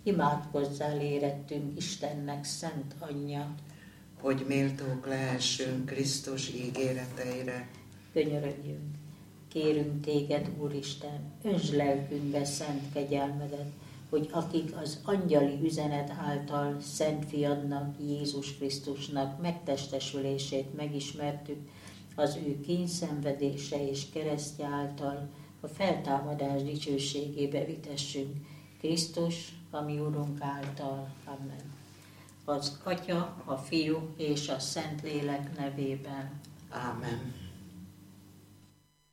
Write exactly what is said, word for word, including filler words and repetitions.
Imádkozzál érettünk Istennek szent anyja, hogy méltók lehessünk Krisztus ígéreteire. Könyörögjünk. Kérünk téged, Úristen, öntsd lelkünkbe szent kegyelmedet, hogy akik az angyali üzenet által Szent Fiadnak, Jézus Krisztusnak megtestesülését megismertük, az ő kényszenvedése és keresztje által a feltámadás dicsőségébe vitessünk. Krisztus, a mi Urunk által. Amen. Az Atya, a Fiú és a Szentlélek nevében. Ámen.